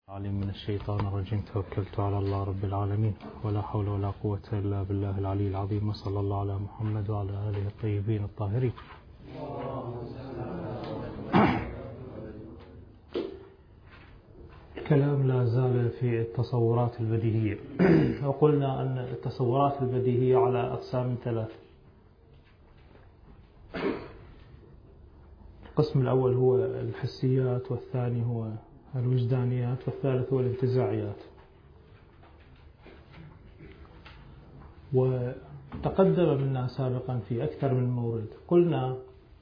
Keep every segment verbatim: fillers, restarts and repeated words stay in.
عليم من الشيطان الرجيم. توكلت على الله رب العالمين ولا حول ولا قوة إلا بالله العلي العظيم، وصلى الله على محمد وعلى آله الطيبين الطاهرين. الكلام لا زال في التصورات البديهية، وقلنا أن التصورات البديهية على أقسام ثلاثة. القسم الأول هو الحسيات، والثاني هو الوجدانيات، والثالث هو الانتزاعيات. وتقدم منا سابقا في أكثر من مورد قلنا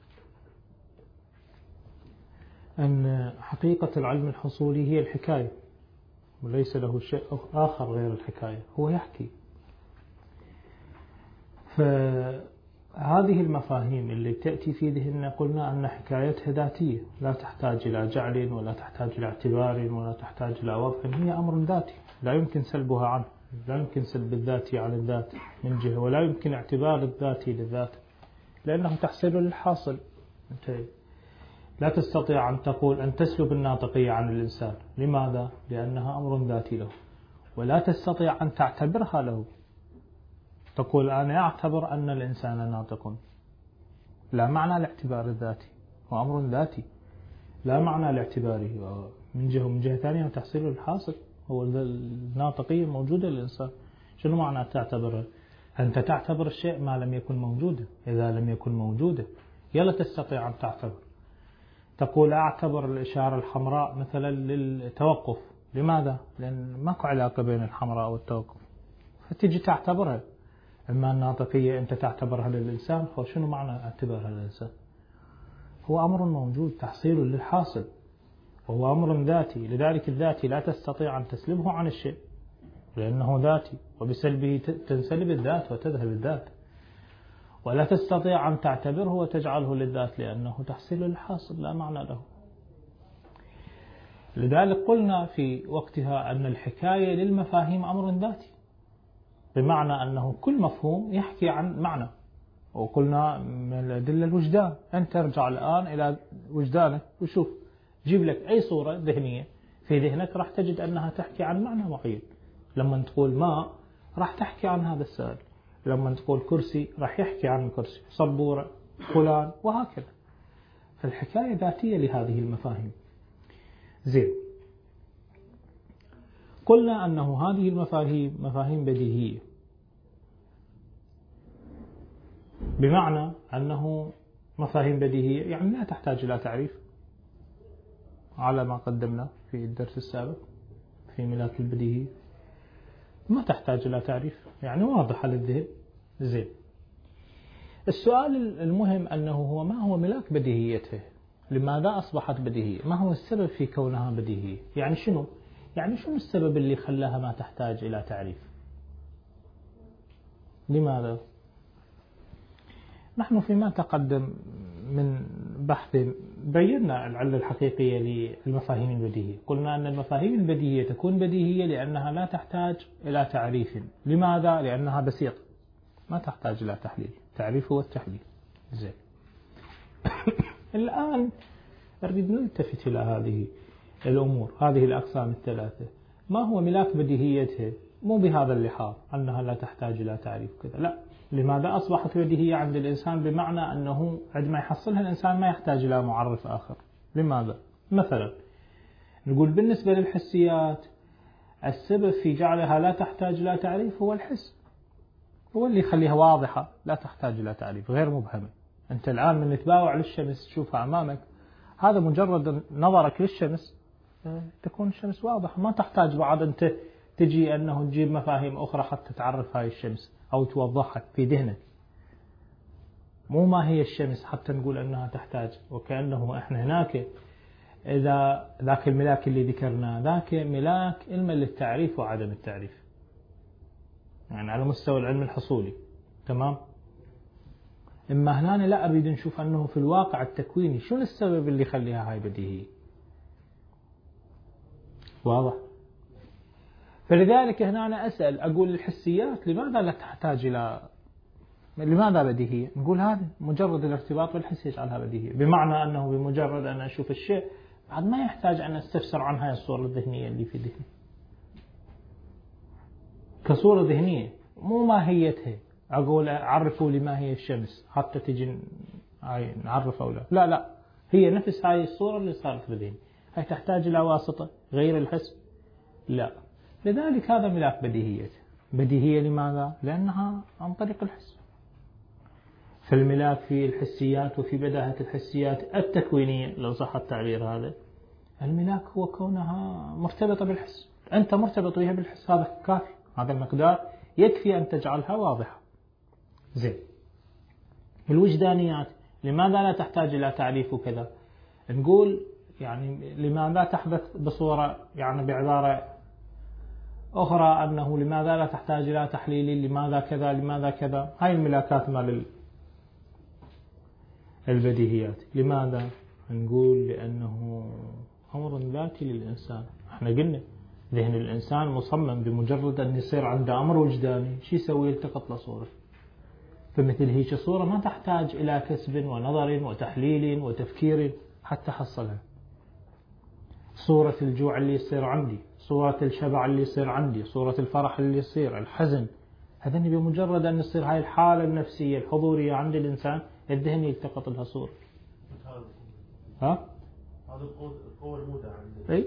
أن حقيقة العلم الحصولي هي الحكاية، وليس له شيء آخر غير الحكاية، هو يحكي. فهذه المفاهيم اللي تأتي في ذهننا قلنا أن حكايتها ذاتية، لا تحتاج إلى جعل ولا تحتاج إلى اعتبار ولا تحتاج إلى وضع، هي أمر ذاتي لا يمكن سلبها عنه، لا يمكن سلب الذاتي عن الذات من جهة، ولا يمكن اعتبار الذاتي للذات لأنه تحصيل للحاصل. أنت لا تستطيع أن تقول أن تسلب الناطقية عن الإنسان. لماذا؟ لأنها أمر ذاتي له، ولا تستطيع أن تعتبرها له. تقول أنا أعتبر أن الإنسان ناطق، لا معنى لاعتبار الذاتي، هو أمر ذاتي لا معنى لاعتباره من جهة، ومن جهة ثانية تحصيل الحاصل هو الناطقية موجودة للإنسان. شنو معنى تعتبرها؟ أنت تعتبر الشيء ما لم يكن موجودا، إذا لم يكن موجودا يلا تستطيع أن تعتبر. تقول أعتبر الإشارة الحمراء مثلا للتوقف. لماذا؟ لأن ماكو علاقة بين الحمراء والتوقف، فتيجي تعتبرها. أما الناطقية أنت تعتبرها للإنسان، فشنو معنى اعتبارها للإنسان؟ هو أمر موجود تحصيل للحاصل، وهو أمر ذاتي. لذلك الذاتي لا تستطيع أن تسلبه عن الشيء لأنه ذاتي، وبسلبه تنسلب الذات وتذهب الذات. ولا تستطيع أن تعتبره وتجعله للذات لأنه تحصيل للحاصل لا معنى له. لذلك قلنا في وقتها أن الحكاية للمفاهيم أمر ذاتي، بمعنى أنه كل مفهوم يحكي عن معنى. وقلنا من الأدلة الوجدان، أنت ترجع الآن إلى وجدانك وشوف، جيب لك أي صورة ذهنية في ذهنك راح تجد أنها تحكي عن معنى معين. لما تقول ماء راح تحكي عن هذا السائل، لما تقول كرسي راح يحكي عن الكرسي، صبورة، فلان، وهكذا. فالحكاية ذاتية لهذه المفاهيم. زين، قلنا أنه هذه المفاهيم مفاهيم بديهية، بمعنى أنه مفاهيم بديهية يعني لا تحتاج إلى تعريف على ما قدمنا في الدرس السابق في ملاك البديهية، ما تحتاج إلى تعريف، يعني واضحة للذهن. زين، السؤال المهم أنه هو ما هو ملاك بديهيته؟ لماذا أصبحت بديهية؟ ما هو السبب في كونها بديهية؟ يعني شنو؟ يعني شنو السبب اللي خلاها ما تحتاج إلى تعريف؟ لماذا؟ نحن فيما تقدم من بحث بينا العلة الحقيقية للمفاهيم البديهية. قلنا أن المفاهيم البديهية تكون بديهية لأنها لا تحتاج إلى تعريف. لماذا؟ لأنها بسيطة ما تحتاج إلى تحليل. تعريف هو التحليل. زين الآن نريد نلتفت إلى هذه الأمور، هذه الأقسام الثلاثة. ما هو ملاك بديهيتها؟ مو بهذا اللحاظ أنها لا تحتاج إلى تعريف كذا، لا. لماذا أصبحت بديهية عند الإنسان؟ بمعنى أنه عندما يحصلها الإنسان ما يحتاج إلى معرف آخر. لماذا؟ مثلا نقول بالنسبة للحسيات السبب في جعلها لا تحتاج إلى تعريف هو الحس، هو اللي يخليها واضحة لا تحتاج إلى تعريف، غير مبهمة. أنت الآن من تباوع للشمس تشوفها أمامك، هذا مجرد نظرك للشمس تكون الشمس واضحة، ما تحتاج بعد أنت تجي أنه تجيب مفاهيم أخرى حتى تعرف هاي الشمس أو توضحها في ذهنك. مو ما هي الشمس حتى نقول أنها تحتاج، وكأنه إحنا هناك إذا ذاك الملاك اللي ذكرناه ذاك ملاك علما للتعريف وعدم التعريف، يعني على مستوى العلم الحصولي. تمام. إما هنا لا أريد نشوف أنه في الواقع التكويني شو السبب اللي يخليها هاي بديهية. واضح؟ فلذلك هنا أنا أسأل أقول الحسيات لماذا لا تحتاج إلى، لماذا بديهية؟ نقول هذا مجرد الارتباط بالحس يجعلها بديهية، بمعنى أنه بمجرد أن أشوف الشيء عاد ما يحتاج أن استفسر عن هاي الصورة الذهنية اللي في ذهني كصورة ذهنية، مو ماهيتها. أقول عرفوا لي ما هي الشمس حتى تجي نعرف أو لا. لا لا، هي نفس هاي الصورة اللي صارت بذهني. هاي تحتاج إلى واسطة غير الحس؟ لا. لذلك هذا ملاك بديهية. بديهية لماذا؟ لأنها عن طريق الحس. فالملاك في الحسيات وفي بداهة الحسيات التكوينية لو صح التعبير هذا، الملاك هو كونها مرتبطة بالحس. أنت مرتبط بها بالحس، هذا كافي، هذا المقدار يكفي أن تجعلها واضحة. زين. الوجدانيات لماذا لا تحتاج إلى تعريف وكذا؟ نقول يعني لماذا تحدث بصورة، يعني بعبارة أخرى أنه لماذا لا تحتاج إلى تحليل، لماذا كذا لماذا كذا. هاي الملاكات مال البديهيات. لماذا؟ نقول لأنه أمر ذاتي للإنسان. احنا قلنا ذهن الإنسان مصمم بمجرد أن يصير عنده أمر وجداني شو يسوي؟ يلتقط له صورة. فمثل هيك صورة ما تحتاج إلى كسب ونظر وتحليل وتفكير حتى حصلها. صورة الجوع اللي يصير عندي، صورة الشبع اللي يصير عندي، صورة الفرح اللي يصير، الحزن، هذا بمجرد أن يصير هاي الحالة النفسية الحضورية عند الإنسان الذهن يلتقط لها صورة. ها؟ هذا القوة المودعة عندي. أي.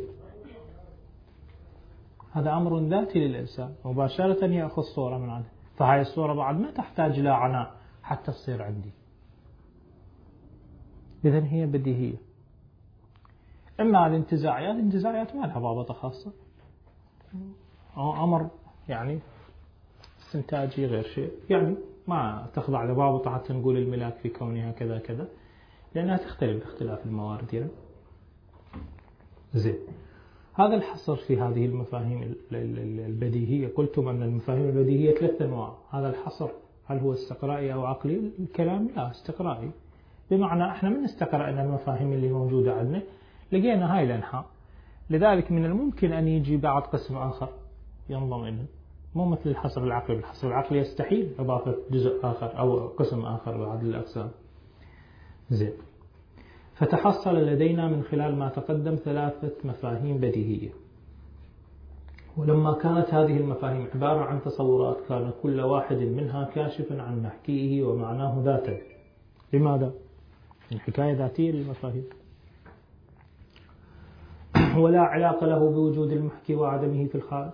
هذا أمر ذاتي للإنسان مباشرة يأخذ صورة من عنده. فهاي الصورة بعد ما تحتاج إلى عناء حتى تصير عندي. إذن هي بديهية. إما الانتزاعيات، الانتزاعيات ما لها ضابطة خاصة، أمر يعني استنتاجي غير شيء، يعني ما تخضع لضابطة حتى نقول الملاك في كونها كذا كذا، لأنها تختلف باختلاف الموارد يعني. زين. هذا الحصر في هذه المفاهيم البديهية. قلتم أن المفاهيم البديهية ثلاث أنواع. هذا الحصر هل هو استقرائي أو عقلي؟ الكلام لا، استقرائي، بمعنى احنا من استقرأ أن المفاهيم اللي موجودة عندنا لقينا هاي الأنحاء، لذلك من الممكن أن يجي بعد قسم آخر ينضم إليه، مو مثل الحصر العقلي. الحصر العقلي يستحيل إضافة جزء آخر أو قسم آخر بعد الأقسام. زين. فتحصل لدينا من خلال ما تقدم ثلاثة مفاهيم بديهية. ولما كانت هذه المفاهيم عبارة عن تصورات كان كل واحد منها كاشفا عن محكيه ومعناه ذاتا. لماذا؟ الحكاية ذاتية للمفاهيم، ولا علاقة له بوجود المحكي وعدمه في الخارج.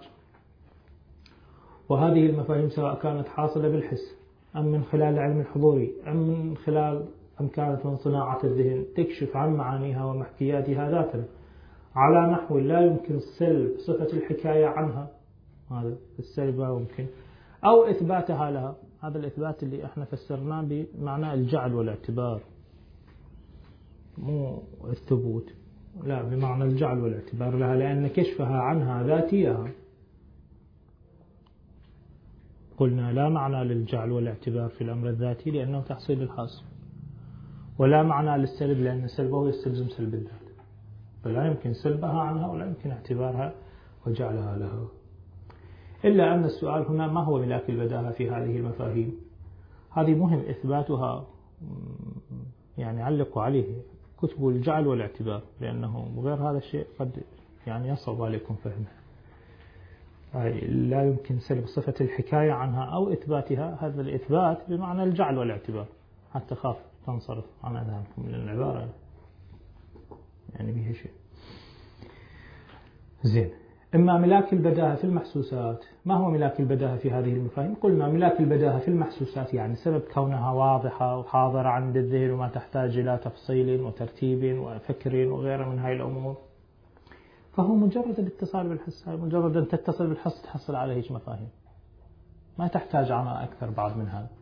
وهذه المفاهيم سواء كانت حاصلة بالحس أم من خلال العلم الحضوري أم من خلال أم كانت من صناعة الذهن تكشف عن معانيها ومحكياتها ذاتا على نحو لا يمكن سلب صفة الحكاية عنها، هذا السلب لا يمكن، أو إثباتها لها. هذا الإثبات اللي احنا فسرناه بمعنى الجعل والاعتبار، مو الثبوت، لا، بمعنى الجعل والاعتبار لها، لأن كشفها عنها ذاتيها. قلنا لا معنى للجعل والاعتبار في الأمر الذاتي لأنه تحصيل الحاصل، ولا معنى للسلب لأن سلبه يستلزم سلب الذات، فلا يمكن سلبها عنها ولا يمكن اعتبارها وجعلها لها. إلا أن السؤال هنا ما هو ملاك البداهة في هذه المفاهيم؟ هذه مهم إثباتها، يعني علقوا عليه كتب الجعل والاعتبار، لأنه غير هذا الشيء قد يعني يصعب عليكم فهمه. لا يمكن سلب صفة الحكاية عنها أو إثباتها، هذا الإثبات بمعنى الجعل والاعتبار، حتى خاف تنصرف عن أذهانكم من العبارة يعني به شيء. زين. إما ملاك البداهة في المحسوسات. ما هو ملاك البداهة في هذه المفاهيم؟ قلنا ملاك البداهة في المحسوسات يعني سبب كونها واضحة وحاضرة عند الذهن وما تحتاج إلى تفصيل وترتيب وفكر وغيره من هاي الأمور، فهو مجرد الاتصال بالحس. مجرد أن تتصل بالحس تحصل على هيك مفاهيم، ما تحتاج عنها أكثر بعد من هذا.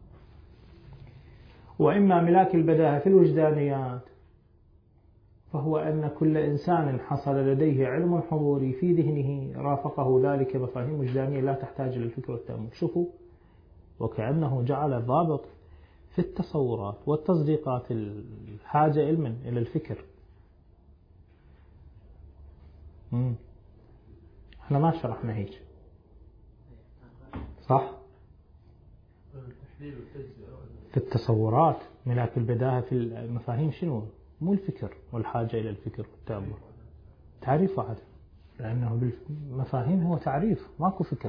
وإما ملاك البداهة في الوجدانيات، فهو أن كل إنسان حصل لديه علم حضوري في ذهنه رافقه ذلك مفاهيم وجدانية لا تحتاج إلى الفكر والتأمل. شوفوا، وكأنه جعل الضابط في التصورات والتصديقات الحاجة علما إلى الفكر. مم. احنا ما شرحنا هيك صح؟ في التصورات ملاك البداهة في المفاهيم شنو؟ مو الفكر والحاجة إلى الفكر والتأمل. تعريف واحد، لأنه بالمفاهيم هو تعريف، ماكو فكر.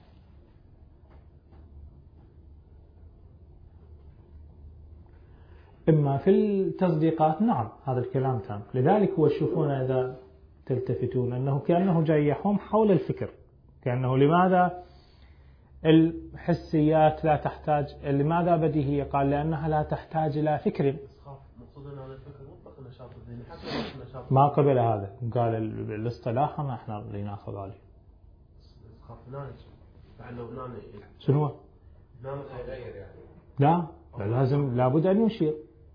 إما في التصديقات نعم هذا الكلام تام، لذلك هو تشوفون إذا تلتفتون أنه كأنه جاي يحوم حول الفكر، كأنه لماذا الحسيات لا تحتاج، لماذا بديهية؟ قال لأنها لا تحتاج إلى فكر. ما قبل هذا قال الاصطلاح احنا اللي ناخذ عليه. شنو؟ لا لازم لابد أن يشير.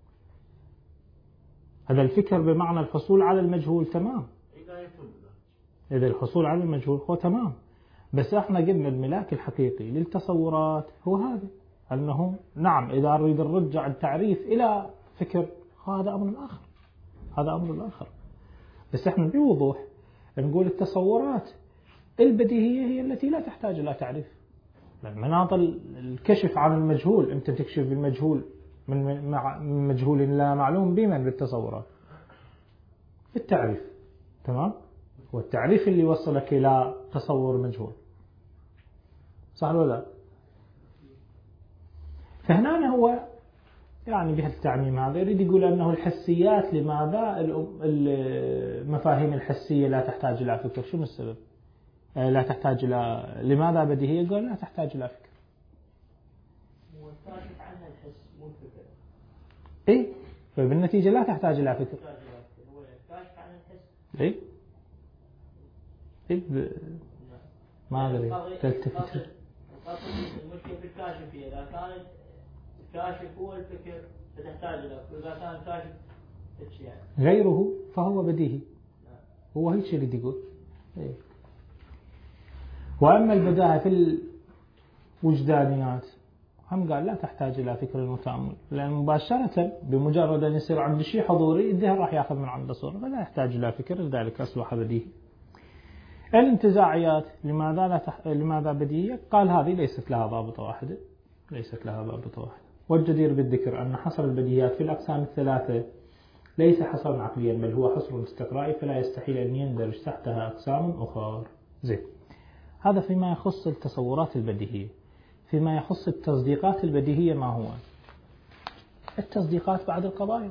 هذا الفكر بمعنى الحصول على المجهول، تمام. إذا الحصول على المجهول هو تمام، بس احنا قلنا الملاك الحقيقي للتصورات هو هذا، أنه نعم إذا أريد نرجع التعريف إلى فكر هذا أمر آخر، هذا أمر آخر. بس احنا بوضوح نقول التصورات البديهية هي التي لا تحتاج إلى تعريف. مناط الكشف عن المجهول، أنت تكشف المجهول من مجهول لا معلوم بمن؟ بالتصورات، بالتعريف، تمام. والتعريف اللي وصلك إلى تصور مجهول، صح ولا لا؟ فهنا هو يعني بهالتعميم هذا يريد يقول أنه الحسيات، لماذا المفاهيم الحسية لا تحتاج إلى فكر؟ شنو السبب؟ لا تحتاج إلى، لماذا بديهية؟ قال لا تحتاج إلى فكر. والكاشف عنها الحس مو الفكر. إيه، فبالنتيجة لا تحتاج إلى فكر. هو الكاشف عن الحس. إيه. إيه ب... ما أدري. تلتفت. المشكلة في الكاشفية، إذا كان الكاشف هو الفكر فتحتاج إلى فكر، إذا كان الكاشف يعني غيره فهو بديهي. هو هيك شيء اللي يقول. إيه. وأما البداهة في الوجدانيات هم قال لا تحتاج إلى فكر وتأمل، لأن مباشرة بمجرد أن يصير عند شيء حضوري الذهن راح يأخذ من عنده صورة، فلا يحتاج إلى فكر، لذلك أصبح بديهي. الانتزاعيات لماذا لا تح... لماذا بديهية؟ قال هذه ليست لها ضابطة واحدة، ليست لها ضابطة واحدة. والجدير بالذكر أن حصر البديهيات في الأقسام الثلاثة ليس حصرا عقليا، بل هو حصر استقرائي، فلا يستحيل أن يندرج تحتها أقسام أخرى. زين، هذا فيما يخص التصورات البديهية. فيما يخص التصديقات البديهية ما هو؟ التصديقات بعد القضايا.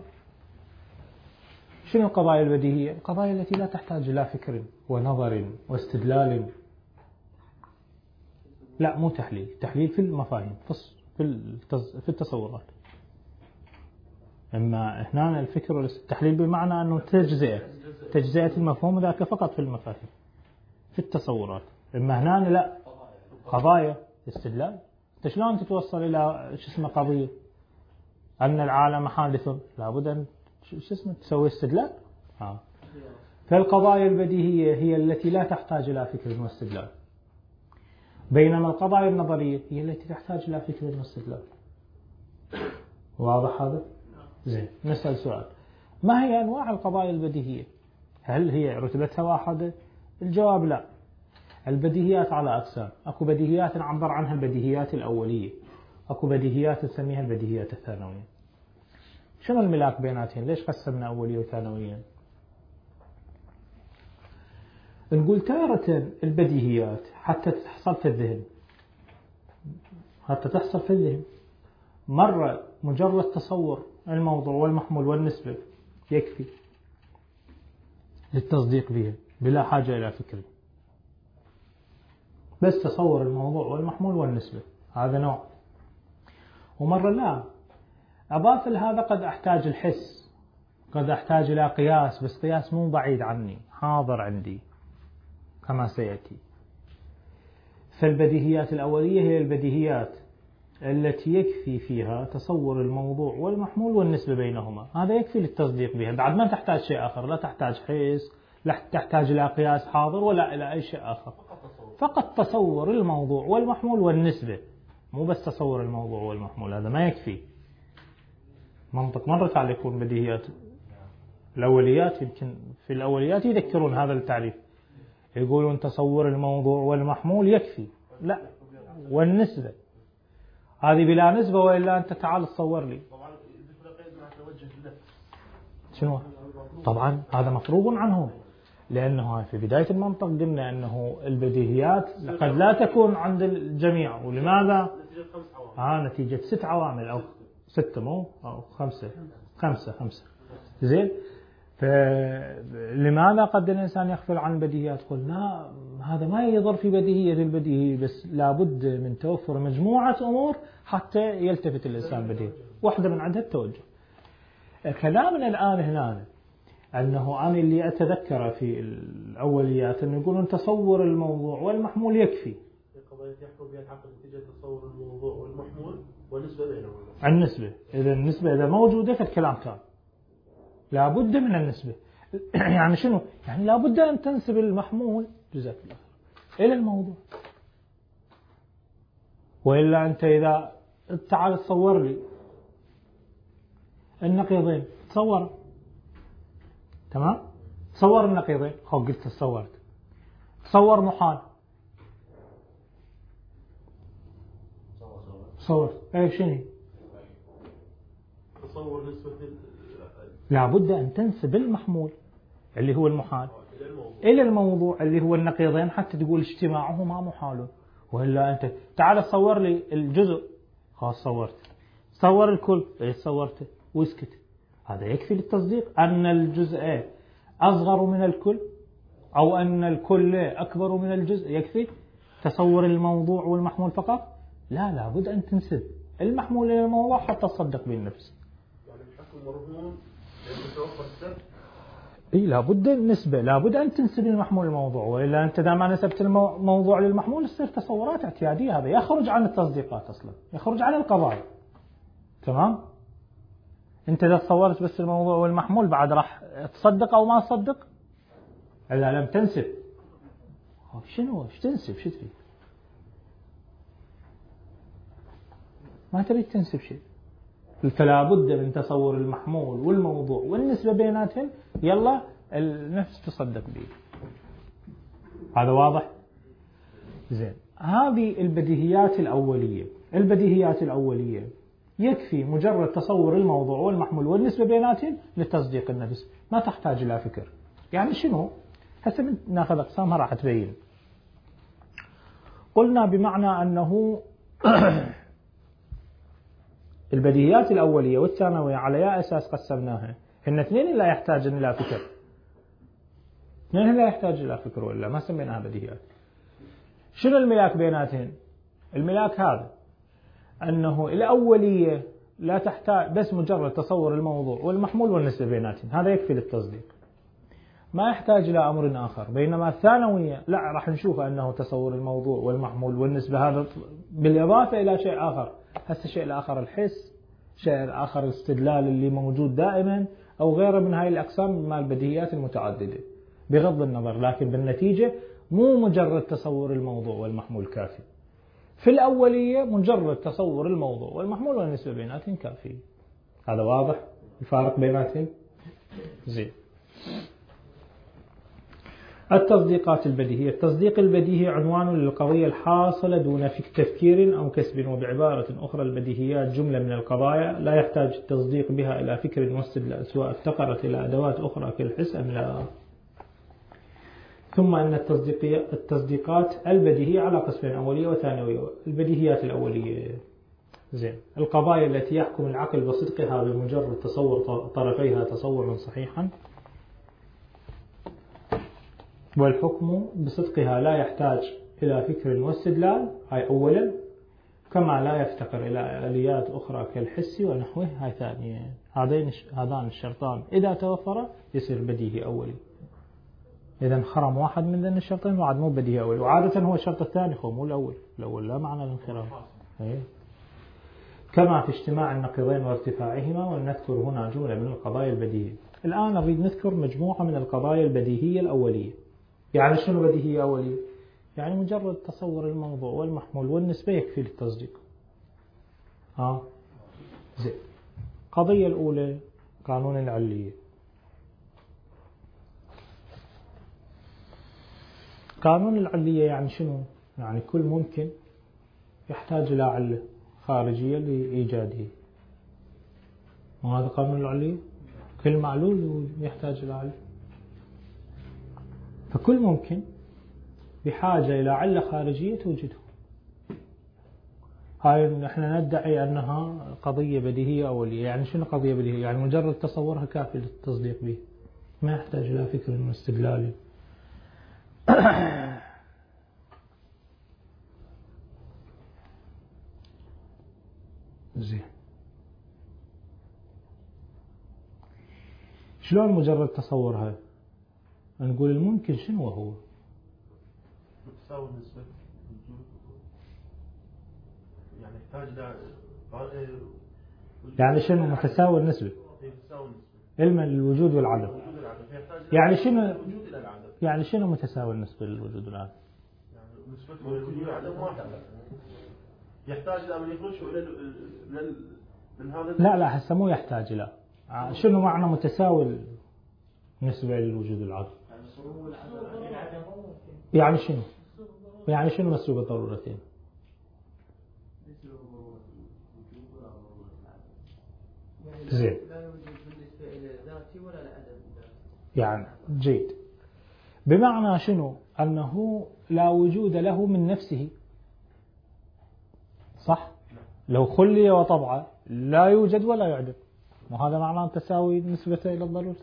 شنو القضايا البديهية؟ القضايا التي لا تحتاج إلى فكر ونظر واستدلال. لا مو تحليل، تحليل في المفاهيم، في التصورات. أما هنا الفكر والتحليل بمعنى أنه تجزئة تجزئة المفهوم ذاك فقط في المفاهيم في التصورات. أما هنا لا، قضايا استدلال. أنت شلون تتوصل إلى شو اسمه قضية أن العالم حادث؟ لابد أن شو اسمه تسوي استدلال. ها. فالقضايا البديهية هي التي لا تحتاج إلى فكر واستدلال، بينما القضايا النظرية هي التي تحتاج إلى فكر واستدلال. واضح هذا؟ زين، نسأل سؤال: ما هي أنواع القضايا البديهية؟ هل هي رتبتها واحدة؟ الجواب لا. البديهيات على أقسام. أكو بديهيات نعبر عنها البديهيات الأولية، أكو بديهيات نسميها البديهيات الثانوية. شنو الملاك بيناتهم؟ ليش قسمنا أولية وثانوية؟ نقول تارة البديهيات حتى تحصل في الذهن، حتى تحصل في الذهن مرة مجرد تصور الموضوع والمحمول والنسبة يكفي للتصديق بها بلا حاجة إلى فكر، بس تصور الموضوع والمحمول والنسبة، هذا نوع. ومرة لا، أضاف لهذا قد أحتاج الحس، قد أحتاج إلى قياس، بس قياس مو بعيد عني، حاضر عندي كما سيأتي. فالبديهيات الأولية هي البديهيات التي يكفي فيها تصور الموضوع والمحمول والنسبة بينهما، هذا يكفي للتصديق بها، بعد ما تحتاج شيء آخر، لا تحتاج حس، لا تحتاج إلى قياس حاضر ولا إلى أي شيء آخر، فقط تصور الموضوع والمحمول والنسبة، مو بس تصور الموضوع والمحمول، هذا ما يكفي. منطق مرة تعال يكون بديهيات الأوليات، يمكن في الأوليات يذكرون هذا التعريف، يقولون تصور الموضوع والمحمول يكفي، لا والنسبة، هذه بلا نسبة وإلا أنت تعال تصور لي. شنو؟ طبعا هذا مفروغ عنه، لأنه في بداية المنطق قلنا أنه البديهيات قد لا تكون عند الجميع. ولماذا؟ آه نتيجة ست عوامل أو ستة مو أو خمسة خمسة خمسة زين. فلماذا قد الإنسان يغفل عن بديهيات؟ قلنا هذا ما يضر في بديهية البديهية، بس لابد من توفر مجموعة أمور حتى يلتفت الإنسان بديهية، واحدة من عندها التوجه. كلامنا الآن هنا أنه أنا اللي أتذكره في الأوليات أنه يقولون تصور الموضوع والمحمول يكفي. قضية يحكم بها العقل نتيجة تصور الموضوع والمحمول والنسبة بينهم. النسبة إذا النسبة إذا موجودة فالكلام كان لابد من النسبة. يعني شنو؟ يعني لابد أن تنسب المحمول جزاك الله إلى الموضوع، وإلا أنت إذا تعال تصور لي النقيضين، تصور تمام؟ تصور النقيضين، خو قلت تصورت، تصور محال، تصور اي شنو؟ تصور نسبة لابد أن تنسب المحمول اللي هو المحال إلى الموضوع اللي هو النقيضين حتى تقول اجتماعهما محال. وإلا أنت تعال تصور لي الجزء، خلاص صورت، صور الكل، ايش صورته واسكت. هذا يكفي للتصديق أن الجزء أصغر من الكل أو أن الكل أكبر من الجزء. يكفي تصور الموضوع والمحمول فقط؟ لا، لابد أن تنسب المحمول إلى الموضوع حتى تصدق بالنفس. يعني الحكم مرهون لأنه توفر السبب. إيه لابد النسبة، لابد أن تنسب المحمول للموضوع، وإلا أنت إذا ما نسبت الموضوع للمحمول تصير تصورات اعتيادية. هذا يخرج عن التصديقات أصلا، يخرج عن القضايا. تمام؟ أنت إذا تصورت بس الموضوع والمحمول بعد راح تصدق أو ما تصدق؟ إلا لم تنسب. شنو؟ إيش تنسب؟ شو تريد؟ ما تريد تنسب شيء. فلا بد من تصور المحمول والموضوع والنسبة بيناتهم، يلا النفس تصدق به. هذا واضح؟ زين. هذه البديهيات الأولية. البديهيات الأولية يكفي مجرد تصور الموضوع والمحمول والنسبة بيناتهم لتصديق النفس، ما تحتاج إلى فكر. يعني شنو؟ هسه ناخذ أقسامها راح تبين. قلنا بمعنى أنه البديهيات الأولية والثانوية على أي أساس قسمناها؟ هن اثنين لا يحتاجن إلى فكر، اثنين لا يحتاج إلى فكر، ولا ما سميناها بديهيات. شنو الملاك بيناتهن؟ الملاك هذا أنه الأولية لا تحتاج بس مجرد تصور الموضوع والمحمول والنسبة بيناتهن، هذا يكفي للتصديق، ما يحتاج إلى أمر آخر. بينما الثانوية لا، راح نشوف أنه تصور الموضوع والمحمول والنسبة هذا بالإضافة إلى شيء آخر. هسه الشيء الآخر الحس، شيء الآخر الاستدلال اللي موجود دائما، أو غيره من هاي الأقسام مع البديهيات المتعددة بغض النظر. لكن بالنتيجة مو مجرد تصور الموضوع والمحمول كافي. في الأولية مجرد تصور الموضوع والمحمول والنسبة بيناتهم كافي. هذا واضح الفارق بيناتهم؟ زين. التصديقات البديهية. التصديق البديهي عنوان للقضية الحاصلة دون تفكير أو كسب. وبعبارة أخرى البديهيات جملة من القضايا لا يحتاج التصديق بها إلى فكر واستدلال، سواء افتقرت إلى أدوات أخرى كالحس أم لا. ثم أن التصديقات البديهية على قسمين، أولية وثانوية. البديهيات الأولية زين القضايا التي يحكم العقل بصدقها بمجرد تصور طرفيها تصورا صحيحا، والحكم بصدقها لا يحتاج إلى فكر واستدلال، هاي أولا، كما لا يفتقر إلى آليات أخرى كالحس ونحوه، هاي ثانيا. هذين هذان الشرطان إذا توفر يصير بديهي أولي. إذا انخرم واحد من ذين الشرطين وعد مو بديهي أولي، وعادة هو الشرط الثاني هو مو الأول، الأول لا معنى الانخرام. كما في اجتماع النقيضين وارتفاعهما. ونذكر هنا جملة من القضايا البديهية. الآن نريد نذكر مجموعة من القضايا البديهية الأولية. يعني شنو بديهية أولية؟ يعني مجرد تصور الموضوع والمحمول والنسبة يكفي للتصديق. ها زين. القضية الأولى قانون العلية. قانون العلية يعني شنو؟ يعني كل ممكن يحتاج إلى علة خارجية لإيجاده. وهذا قانون العلية. كل معلول يحتاج إلى علة، فكل ممكن بحاجة إلى علة خارجية توجده. هاي نحن ندعي أنها قضية بديهية أولية. يعني شنو قضية بديهية؟ يعني مجرد تصورها كافي للتصديق به، ما يحتاج إلى فكر واستدلال. زين، شلون مجرد تصورها نقول الممكن شنو هو؟ متساوي نسبة الوجود، يعني يحتاج إلى يعني شنو متساوي النسبة؟ متساوي النسبة علما للوجود والعدم. الوجود والعدم، فيحتاج يعني شنو الوجود إلى العدم. يعني شنو متساوي النسبة للوجود والعدم؟ يعني نسبة الوجود والعدم واحد، يحتاج إلى من يخرج إلى من من هذا. لا لا هسه مو يحتاج إلى. شنو معنى متساوي النسبة للوجود والعدم؟ يعني شنو؟ يعني شنو مسلوب الضرورتين؟ زين، يعني جيد. بمعنى شنو؟ أنه لا وجود له من نفسه، صح؟ لو خلي وطبعه لا يوجد ولا يعدم، وهذا معناه تساوي نسبته إلى الضرورة.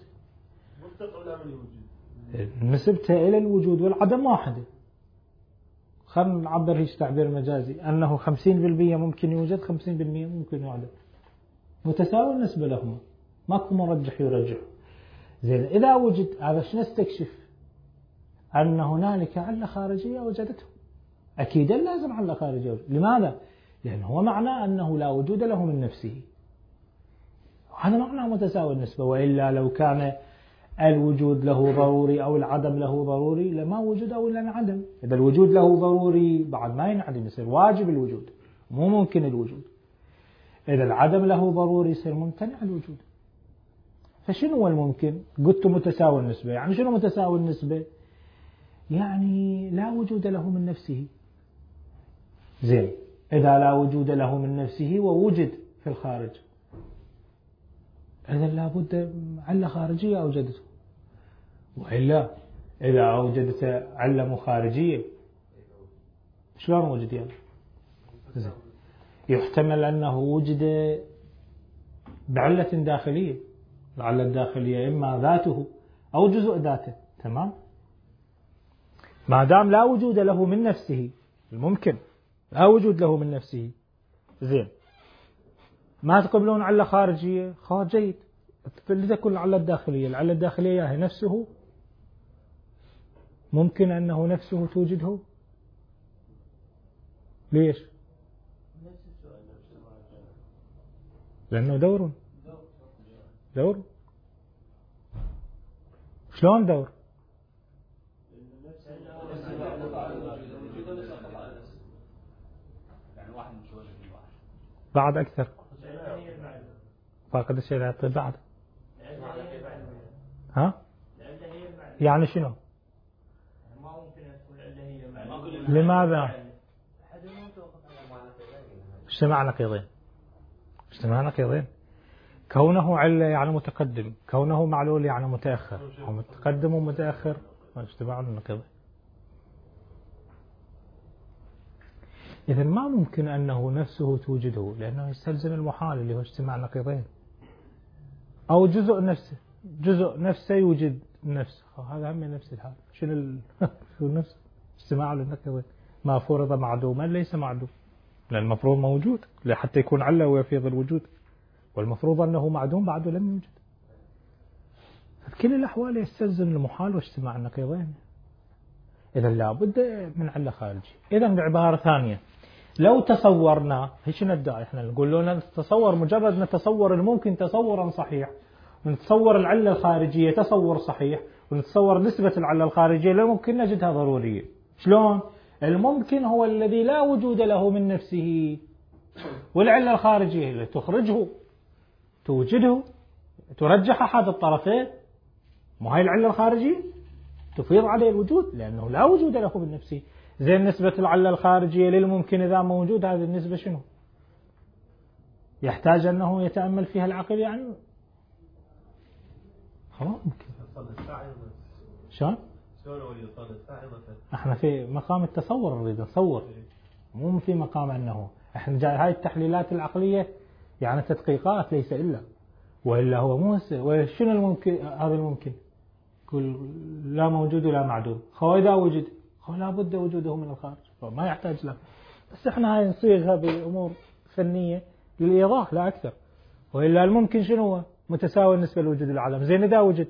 نسبته إلى الوجود والعدم واحدة. خلنا نعبر هيك تعبير مجازي، أنه خمسين بالمئة ممكن يوجد، خمسين بالمئة ممكن يعدم، متساوي النسبة لهما، ماكو مرجح يرجح. زين، إذا وجد هذا شنو نستكشف؟ أن هنالك علة خارجية وجدته. أكيد لازم علة خارجية. لماذا؟ لأنه هو معناه أنه لا وجود له من نفسه، هذا معناه متساوي النسبة. وإلا لو كان الوجود له ضروري أو العدم له ضروري لما وجد أو إلا انعدم. إذا الوجود له ضروري بعد ما ينعدم، يصير واجب الوجود مو ممكن الوجود. إذا العدم له ضروري يصير ممتنع الوجود. فشنو هو الممكن؟ قلت متساوي النسبة. يعني شنو متساوي النسبة؟ يعني لا وجود له من نفسه. زين، إذا لا وجود له من نفسه ووجد في الخارج، إذا لابد علة خارجية أوجدته. وإلا إذا أوجدت علة خارجية شلون وجد يعني؟ زين، يحتمل أنه وجد بعلة داخلية. العلة الداخلية إما ذاته أو جزء ذاته، تمام؟ ما دام لا وجود له من نفسه، الممكن لا وجود له من نفسه. زين، ما تقبلون علة خارجية؟ خا جيد، لتكن العلة الداخلية. العلة الداخلية هي نفسه، ممكن أنه نفسه توجده. ليش؟ لأنه دور. دور شلون دور؟ بعد أكثر فاقد الشيء لا يعطي بعد. ها؟ يعني شنو؟ لماذا؟ اجتماع نقيضين. اجتماع نقيضين. كونه علة يعني متقدم، كونه معلول يعني متأخر، ومتقدم ومتأخر اجتماع النقيضين. إذن ما ممكن أنه نفسه توجده، لأنه يستلزم المحال اللي هو اجتماع نقيضين. أو جزء نفسه، جزء نفسه يوجد نفسه، هذا هم نفس الحال. شنو ال... شو النفس؟ اجتماع النقيضين. ما فرض معدوما ليس معدوم، لأن المفروض موجود حتى يكون علة ويفيض الوجود، والمفروض أنه معدوم بعده لم يوجد. في كل الأحوال يستلزم المحال واجتماع النقيضين. إذا لابد من علة خارجية. إذا بعبارة ثانية، لو تصورنا هيش ندعي احنا نقول له نتصور، مجرد نتصور الممكن تصورا صحيح، ونتصور العلة الخارجية تصور صحيح، ونتصور نسبة العلة الخارجية لا ممكن نجدها ضرورية. شلون؟ الممكن هو الذي لا وجود له من نفسه، والعلة الخارجية اللي تخرجه توجده، ترجح أحد الطرفين. مو هاي العلة الخارجية تفيض عليه الوجود، لأنه لا وجود له من نفسه. زين، نسبة العلة الخارجية للممكن إذا موجود، هذه النسبة شنو؟ يحتاج أنه يتأمل فيها العقل يعني. ما ممكن. صلى الساعة شلون؟ شلون أولي صلى الساعة مثلا؟ احنا في مقام التصور نريد نصور، مو في مقام أنه احنا جاي هاي التحليلات العقلية يعني تدقيقات ليس إلا، وإلا هو مو وشنو الممكن هذا الممكن؟ كل لا موجود ولا معدوم، خو إذا وجد خو لا بد وجوده من الخارج، ما يحتاج له. بس احنا هاي نصيغها بأمور فنية للإيضاح لا أكثر. وإلا الممكن شنو هو؟ متساوي بالنسبة لوجود العالم. زين إذا وجد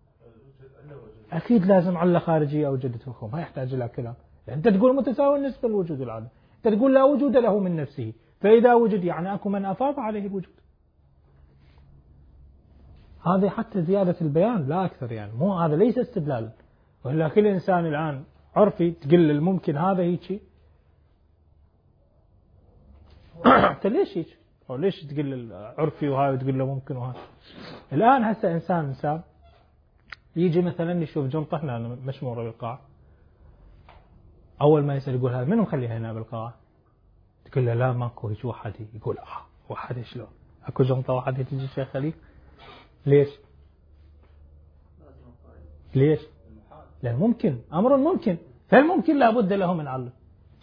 أكيد لازم علة خارجية أوجدته، خو ما يحتاج لها كلام. أنت تقول متساوي بالنسبة لوجود العالم، أنت تقول لا وجود له من نفسه، فإذا وجد يعني أكو من أفاض عليه الوجود. هذه حتى زيادة البيان لا أكثر، يعني مو هذا ليس استدلالا. وإلا كل إنسان الآن عرفي تقول الممكن هذا هيك أنت ليش هيك؟ أو ليش تقول عرفي وهاي وتقول له ممكن وهاي؟ الآن هسه إنسان إنسان يجي مثلا يشوف جنطة هنا مشمورة بالقاع، أول ما يسأل يقول هذا منو مخليها هنا بالقاع؟ تقول له لا ماكو هيك وحدي، يقول آه وحدي شلون؟ أكو جنطة وحدي تجي شيخ خليل؟ ليش؟ ليش؟ لأن ممكن أمر ممكن، فالممكن لا بد له من علة.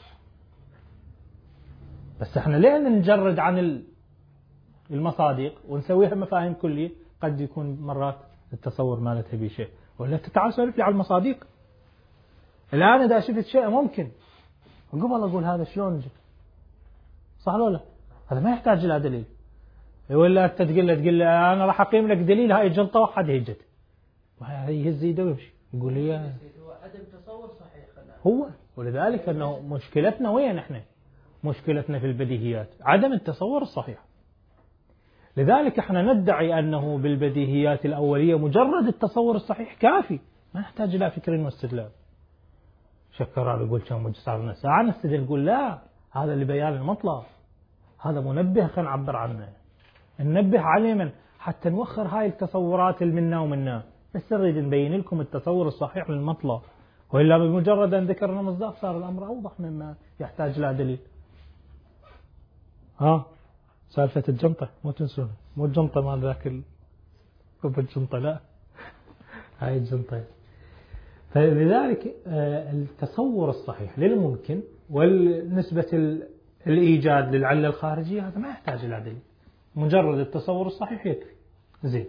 بس احنا ليه نجرد عن المصادق ونسويها مفاهيم كلية؟ قد يكون مرات التصور مالتها بشيء، ولا تعال سولف لي على المصادق. الآن إذا شفت شيء ممكن وقبل أقول هذا شلون جه، صح ولا لا؟ هذا ما يحتاج إلى دليل. ولا أنت تقول له تقول له أنا راح أقيم لك دليل هاي الجنطة واحد هيجت، يهز يده ويمشي يقول لي هو عدم تصور صحيح هو. ولذلك أنه مشكلتنا وين نحن؟ مشكلتنا في البديهيات عدم التصور الصحيح. لذلك احنا ندعي أنه بالبديهيات الأولية مجرد التصور الصحيح كافي، ما نحتاج إلى فكر واستدلال. شكرا يقول كم وجه صار لنا ساعة نستدل، نقول لا هذا لبيان المطلب، هذا منبه خلينا نعبر عنه، ننبه عليه من حتى نوخر هاي التصورات المنا ومنا، بس نريد نبين لكم التصور الصحيح للمطلب. وإلا بمجرد أن ذكرنا مصداق صار الأمر أوضح مما يحتاج له دليل. ها سالفة الجنطة مو تنسون، مو الجنطة ما ذاك كوب الجنطة، لا هاي الجنطة. فلذلك التصور الصحيح للممكن والنسبة الإيجاد للعلة الخارجية هذا ما يحتاج إلى دليل، مجرد التصور الصحيح يكفي. زين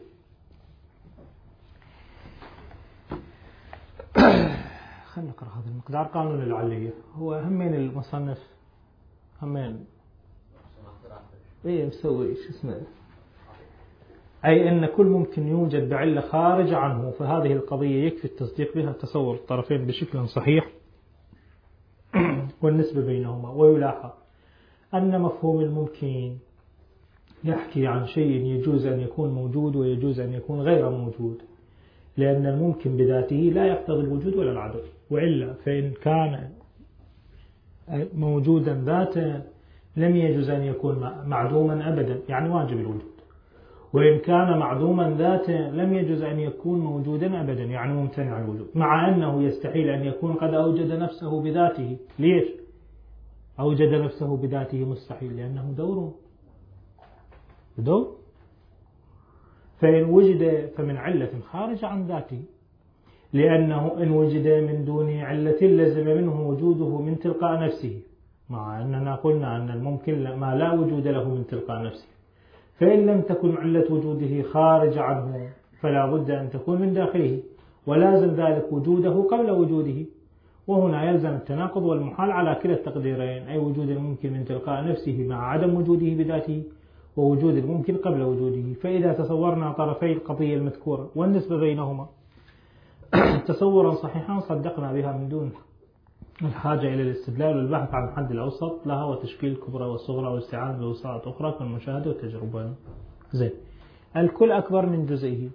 خلينا نقرأ هذا المقدار. قانون العلية هو همين المصنف همين ايه مسوي شو اسمه، أي أن كل ممكن يوجد بعلة خارج عنه، فهذه القضية يكفي التصديق بها تصور الطرفين بشكل صحيح والنسبة بينهما. ويلاحظ أن مفهوم الممكن يحكي عن شيء يجوز أن يكون موجود ويجوز أن يكون غير موجود، لأن الممكن بذاته لا يقتضي الوجود ولا العدم. وإلا فإن كان موجودا ذاتا لم يجوز أن يكون معدوما أبدا، يعني واجب الوجود. وإن كان معدوما ذاتا لم يجوز أن يكون موجودا أبدا، يعني ممتنع الوجود، مع أنه يستحيل أن يكون قد أوجد نفسه بذاته. ليش؟ أوجد نفسه بذاته مستحيل، لأنه دور دور فإن وجد فمن علة خارج عن ذاته، لأنه إن وجد من دون علة لزم منه وجوده من تلقاء نفسه، مع أننا قلنا أن الممكن ما لا وجود له من تلقاء نفسه. فإن لم تكن علة وجوده خارج عنه فلا بد أن تكون من داخله، ولازم ذلك وجوده قبل وجوده. وهنا يلزم التناقض والمحال على كلا التقديرين، أي وجود الممكن من تلقاء نفسه مع عدم وجوده بذاته، ووجود الممكن قبل وجوده. فإذا تصورنا طرفي القضية المذكورة والنسبة بينهما تصورا صحيحا صدقنا بها من دون الحاجة إلى الاستدلال والبحث عن الحد الأوسط لها وتشكيل الكبرى والصغرى والاستعانة بوسائط أخرى كالمشاهدة والتجربة. زين الكل أكبر من جزئه،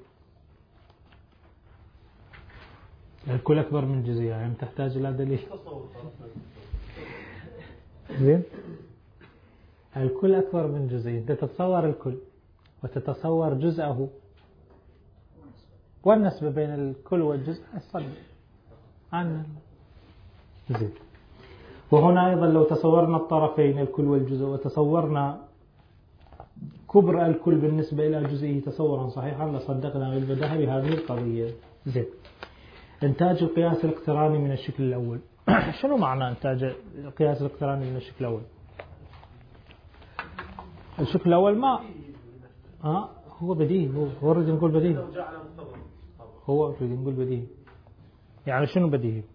الكل أكبر من جزئه يعني تحتاج إلى دليل. زين الكل أكبر من جزئه، أنت تتصور الكل وتتصور جزءه والنسبة بين الكل والجزء الصدق عن زين. وهنا أيضا لو تصورنا الطرفين الكل والجزء وتصورنا كبر الكل بالنسبة إلى جزئه تصورا صحيحا لصدقنا بالبداهة بهذه القضية. زين. إنتاج القياس الاقتراني من الشكل الأول. شنو معنى إنتاج القياس الاقتراني من الشكل الأول؟ الشكل الأول ما ها هو بديهي، هو هو نريد نقول بديهي، هو نريد نقول بديهي. يعني شنو بديهي؟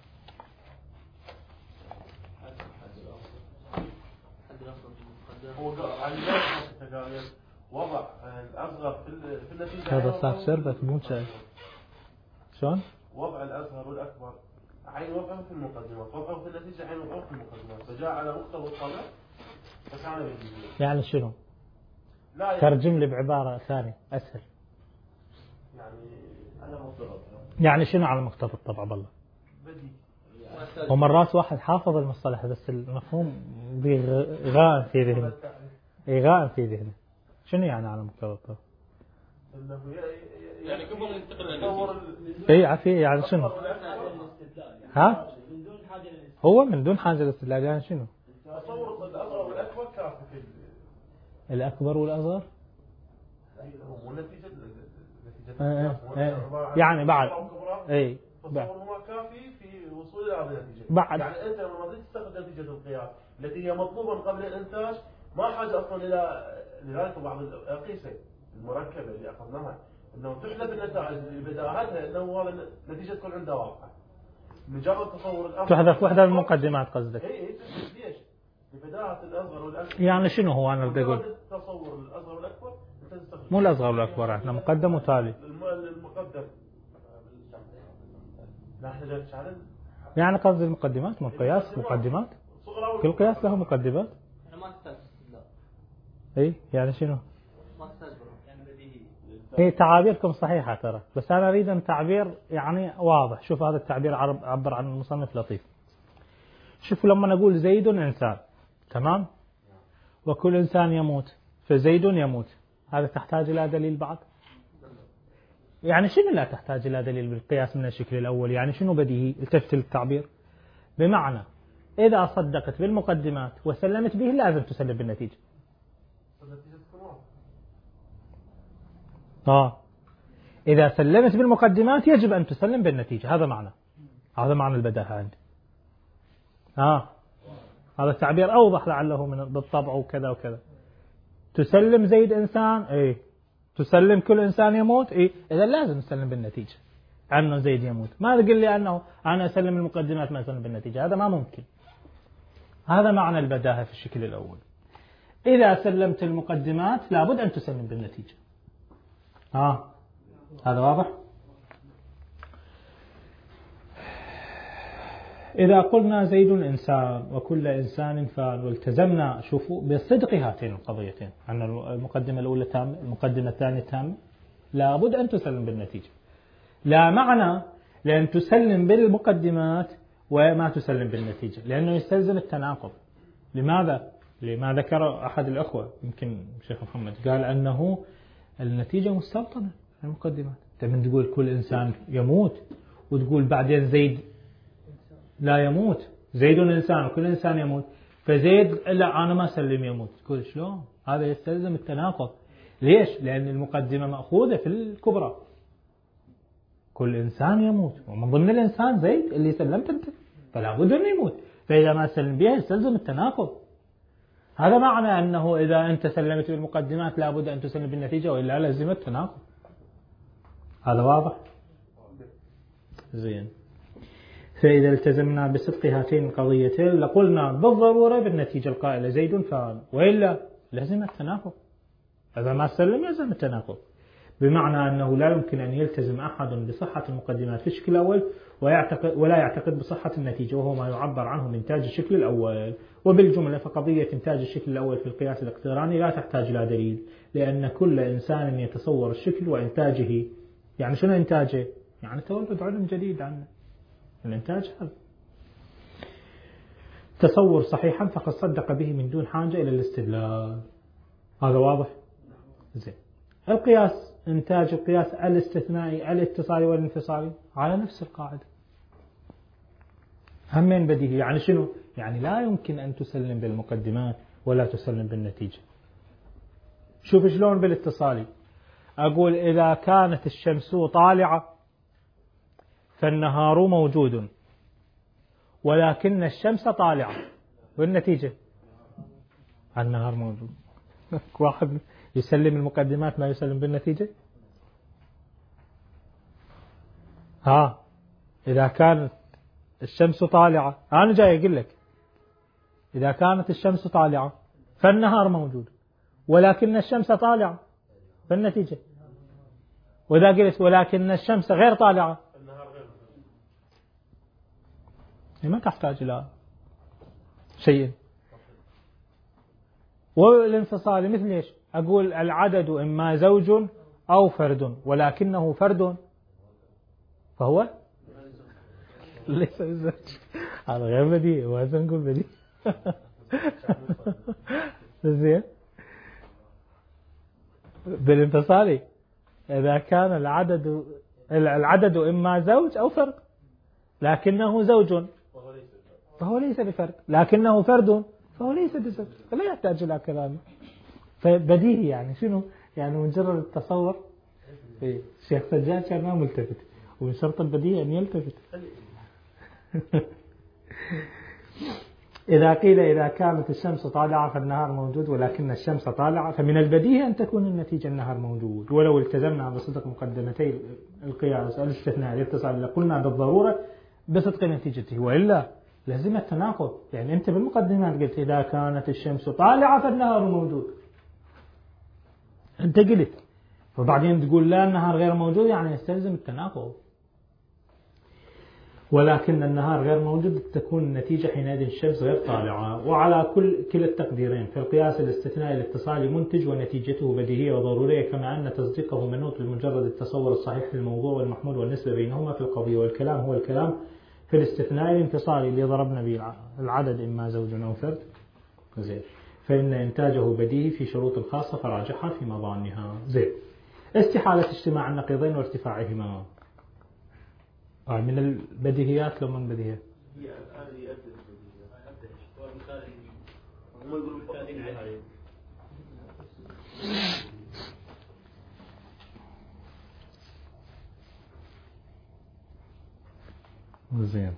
هو قال وضع الأصغر في النتيجة. هذا صار شربت مو شاي. شلون؟ وضع الأصغر والأكبر عين وضعه في المقدمات، وضعه في النتيجة عين وضعه في المقدمات، فجاء على مقتضى الطبع فسعنا بالجزئية. يعني شنو؟ لا ترجم لي بعبارة ثانية أسهل. يعني على مقتضى. يعني شنو على مقتضى الطبع بالله؟ بدي. ومرات واحد حافظ المصطلح بس المفهوم غائب في ذهنه. غائب في ذهنه. شنو يعني على مقتضى الطبع؟ يعني قبل ننتقل اي عفيه يعني شنو؟ ها؟ هو من دون حاجة للاستدلال يعني شنو؟ تصور الأصغر والأكبر كافي. الأكبر والأصغر؟ ونتيجة يعني بعد اي تصورهما كافي في وصول إلى النتيجة. بعد يعني أنت لما تريد تستخدم نتيجة القياس التي هي مطلوبة قبل الإنتاج ما حاجة أصلا إلى لذلك بعض الأقيسة المركبة اللي أخذناها إنه تحلب النتائج بداهتها إنه هذا النتيجة تكون عندها واقعة. مجرد تصور الأصغر تحذف وحدة من المقدمات قصدك؟ إيه إيه ليش؟ لبداهة الأصغر والأكبر. يعني شنو هو أنا بدي أقول؟ تصور الأصغر والأكبر أنت تستخدم. مو الأصغر والأكبر احنا مقدم وتالي. المقدم. لا احنا جالس على. يعني قصد المقدمات من قياس مقدمات. كل قياس له مقدمات. أنا ما استخدم. اي يعني شنو؟ ما استخدم يعني بديهي. هي تعابيركم صحيحة ترى بس أنا أريد أن تعبير يعني واضح. شوف هذا التعبير عبر عن المصنف لطيف. شوفوا لما نقول زيد إنسان تمام وكل إنسان يموت فزيد يموت هذا تحتاج إلى دليل بعد؟ يعني شنو لا تحتاج إلى دليل بالقياس من الشكل الأول؟ يعني شنو بديهي؟ التفت للتعبير بمعنى إذا صدقت بالمقدمات وسلمت به لازم تسلم بالنتيجة. آه إذا سلمت بالمقدمات يجب أن تسلم بالنتيجة. هذا معنى هذا معنى البداهة عندي. آه هذا التعبير أوضح لعله من بالطبع وكذا وكذا. تسلم زيد إنسان إيه تسلم كل إنسان يموت إيه إذا لازم نسلم بالنتيجة أنه زيد يموت. ما تقول لي أنه أنا أسلم المقدمات ما أسلم بالنتيجة هذا ما ممكن. هذا معنى البداهة في الشكل الأول. إذا سلمت المقدمات لابد أن تسلم بالنتيجة. آه هذا واضح. إذا قلنا زيد إنسان وكل إنسان فان والتزمنا شوفوا بصدق هاتين القضيتين أن المقدمة الأولى تامة المقدمة الثانية تامة لابد أن تسلم بالنتيجة. لا معنى لأن تسلم بالمقدمات وما تسلم بالنتيجة لأنه يستلزم التناقض. لماذا؟ لما ذكر أحد الأخوة يمكن شيخ محمد قال أنه النتيجة مستوطنة المقدمات. من تقول كل إنسان يموت وتقول بعدين زيد لا يموت زيد إنسان وكل إنسان يموت فزيد لا أنا ما سلم يموت. تقول شلون؟ هذا يستلزم التناقض. ليش؟ لأن المقدمة مأخوذة في الكبرى كل إنسان يموت ومن ضمن الإنسان زيد اللي سلمت أنت فلا بد أن يموت فإذا ما سلم بها يستلزم التناقض. هذا معنى أنه إذا أنت سلمت بالمقدمات لا بد أن تسلم بالنتيجة وإلا لازم التناقض. هذا واضح؟ زين. فإذا التزمنا بصدق هاتين القضيتين لقلنا بالضرورة بالنتيجة القائلة زيد فان وإلا لازم التناقض. إذا ما سلم لازم التناقض بمعنى أنه لا يمكن أن يلتزم أحد بصحة المقدمات في الشكل الأول ويعتقد ولا يعتقد بصحة النتيجة وهو ما يعبر عنه من إنتاج الشكل الأول. وبالجملة فقضية إنتاج الشكل الأول في القياس الاقتراني لا تحتاج إلى دليل لأن كل إنسان يتصور الشكل وإنتاجه. يعني شنو إنتاجه؟ يعني تولد علم جديد عنه. الإنتاج هذا تصور صحيحا فقد صدق به من دون حاجة إلى الاستدلال. هذا واضح؟ زين. القياس إنتاج القياس الاستثنائي الاتصالي والانفصالي على نفس القاعدة. همين بديهي. يعني شنو؟ يعني لا يمكن أن تسلم بالمقدمات ولا تسلم بالنتيجة. شوف شلون بالاتصالي أقول إذا كانت الشمس طالعة فالنهار موجود ولكن الشمس طالعة، والنتيجة النهار موجود. واحد يسلم المقدمات ما يسلم بالنتيجة. ها إذا كانت الشمس طالعة، أنا جاي أقول لك إذا كانت الشمس طالعة فالنهار موجود ولكن الشمس طالعة، فالنتيجة. وإذا قلت ولكن الشمس غير طالعة ما تحتاج إلى شيء. والانفصال مثل إيش؟ أقول العدد إما زوج أو فرد ولكنه فرد فهو ليس الزوج. هذا غير بديهي، وهذا نقول بديهي. زين. بالانفصالي إذا كان العدد العدد إما زوج أو فرد لكنه زوج فهو ليس بفرد، لكنه فرد فهو ليس بزوج، فلا يحتاج إلى كلام. فبديهي يعني شنو؟ يعني مجرد التصور. الشيخ سجاد كان ما ملتفت، ومن شرط البديهي أن يلتفت. إذا قيل إذا كانت الشمس طالعة فالنهار موجود ولكن الشمس طالعة، فمن البديهي أن تكون النتيجة النهار موجود. ولو التزمنا بصدق مقدمتي القياس الاستثناء الاتصال لقلنا بالضرورة بصدق نتيجته، وإلا لازم التناقض. يعني أنت بالمقدمات قلت إذا كانت الشمس طالعة فالنهار موجود، أنت قلت، وبعدين تقول لا النهار غير موجود، يعني يستلزم التناقض. ولكن النهار غير موجود تكون النتيجة حينئذ الشمس غير طالعة. وعلى كل كلا التقديرين في القياس الاستثنائي الاتصالي منتج ونتيجته بديهية وضرورية، كما أن تصديقه منوط لمجرد التصور الصحيح للموضوع والمحمول والنسبة بينهما في القضية. والكلام هو الكلام في الاستثناء الانفصالي اللي ضربنا به العدد إما زوج أو فرد زين، فإن إنتاجه بديهي في شروط خاصة فراجعها في مظانها. زين. استحالة اجتماع النقيضين وارتفاعهما من البديهيات لو من البديهيات. زين.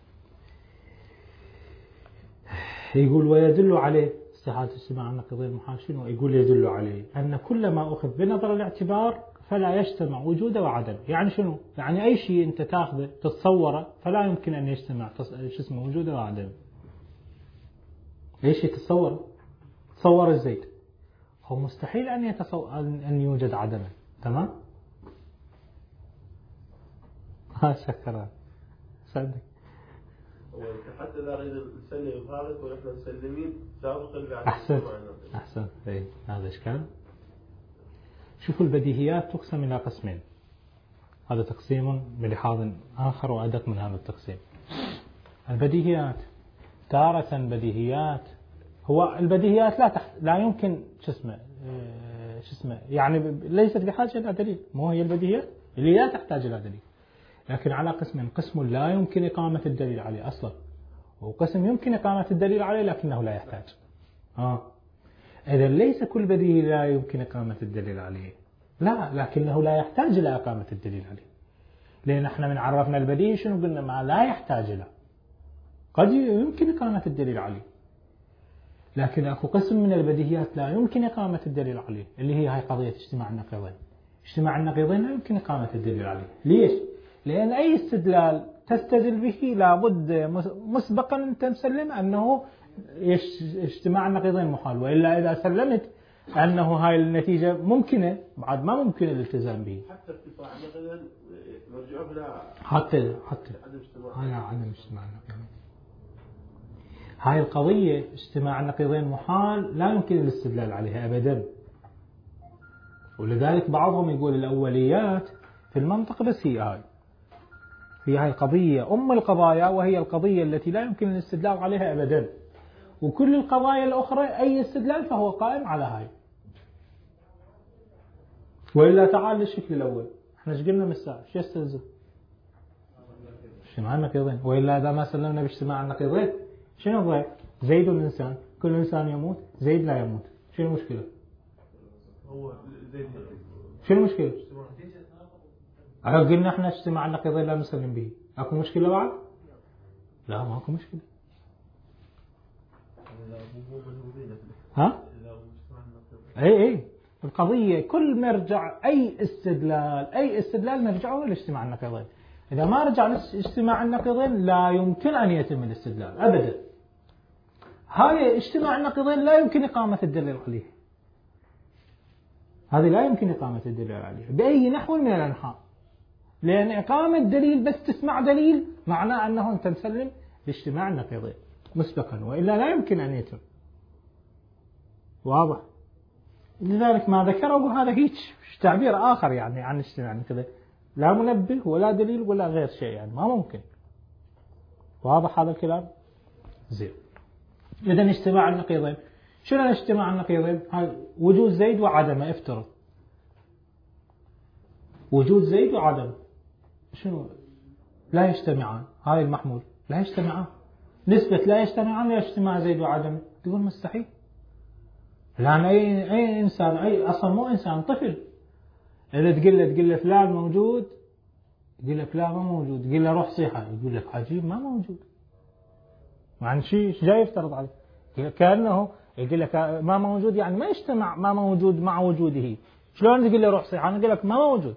يقول ويدل عليه استحالة اجتماع النقيضين محال شنو؟ يقول يدل عليه أن كل ما أخذ بنظر الاعتبار فلا يجتمع وجوده وعدمه. يعني شنو؟ يعني أي شيء أنت تأخذه تتصوره فلا يمكن أن يجتمع شو اسمه وجوده وعدمه. أي شيء تتصوره، تصور الزيت هو مستحيل أن يتصور أن يوجد عدمه. تمام؟ ها شكرا صدق. حتى إذا أريد نسلم بهذا ونحن مسلمين سابقا بعد. أحسن أحسن. إيه هذا إشكال. شوفوا البديهيات تقسم إلى قسمين، هذا تقسيم بلحاظ آخر وأدق من هذا التقسيم. البديهيات تارة بديهيات، هو البديهيات لا تحت لا يمكن شو اسمه شو اسمه يعني ليست بحاجة إلى دليل، مو هي البديهيات اللي لا تحتاج إلى دليل. لكن على قسمين، قسم لا يمكن إقامة الدليل عليه أصلا، وقسم يمكن إقامة الدليل عليه لكنه لا يحتاج. آه. إذا ليس كل بديهي لا يمكن إقامة الدليل عليه، لا، لكنه لا يحتاج إلى إقامة الدليل عليه. لأن احنا من عرفنا البديهي شنو قلنا؟ ما لا يحتاج له، قد يمكن إقامة الدليل عليه، لكن أكو قسم من البديهيات لا يمكن إقامة الدليل عليه، اللي هي هاي قضية اجتماع النقيضين. اجتماع النقيضين لا يمكن إقامة الدليل عليه. ليش؟ لأن أي استدلال تستدل به لابد مسبقا أنت مسلم أنه اجتماع النقيضين محال، وإلا إذا سلمت أنه هاي النتيجة ممكنة بعد ما ممكن الالتزام به. حتى ارتفاع النقيضين مرجعه بلا حتى حتى هاي عدم اجتماع النقيضين. هاي القضية اجتماع النقيضين محال لا يمكن الاستدلال عليها أبدا. ولذلك بعضهم يقول الأوليات في المنطق بس هي هاي في هاي القضية أم القضايا، وهي القضية التي لا يمكن الاستدلال عليها أبدا، وكل القضايا الأخرى أي استدلال فهو قائم على هاي. وإلا تعال للشكل الأول، احنا ايش قلنا من الساعة؟ شو يستلزم؟ اجتماع النقيضين. وإلا إذا ما سلمنا باجتماع النقيضين شنو الضيق؟ زيد الإنسان، كل إنسان يموت، زيد لا يموت، شنو المشكلة؟ هو زين شو المشكلة؟ قلنا احنا اجتماع النقيضين لا نسلم به، اكو مشكلة بعد؟ لا ما اكو مشكلة. ها؟ اي اي القضية كل مرجع اي استدلال اي استدلال نرجعه لاجتماع النقيضين. اذا ما رجع لاجتماع النقيضين لا يمكن ان يتم الاستدلال ابدا. هاي اجتماع النقيضين لا يمكن اقامة الدليل عليه. هذه لا يمكن اقامة الدليل عليه باي نحو من الانحاء. لان اقامة دليل بس تسمع دليل معناه انه انت تسلم لاجتماع النقيضين مسبقا، والا لا يمكن ان يتم. واضح؟ لذلك ما ذكره هذا هيك تعبير آخر يعني عن اجتماع النقيضين، لا منبه ولا دليل ولا غير شيء، يعني ما ممكن. واضح هذا الكلام؟ زين. إذا اجتماع النقيضين، شنو اجتماع النقيضين؟ هاي وجود زيد وعدمه، افترض وجود زيد وعدمه، شنو؟ لا يجتمعان، هاي المحمول لا يجتمعان، نسبة لا يجتمعان لا اجتماع زيد وعدمه، تقول مستحيل. لأن أي أي إنسان أي أصلا مو إنسان طفل، إذا تقول له تقول له فلان موجود، يقول لك لا ما موجود، يقول له روح صيحة، يقول لك عجيب ما موجود. مع شيء جاي يفترض عليه كأنه يقول لك ما موجود، يعني ما يجتمع ما موجود مع وجوده. شلون تقول له روح صيحة؟ أنا أقول لك ما موجود.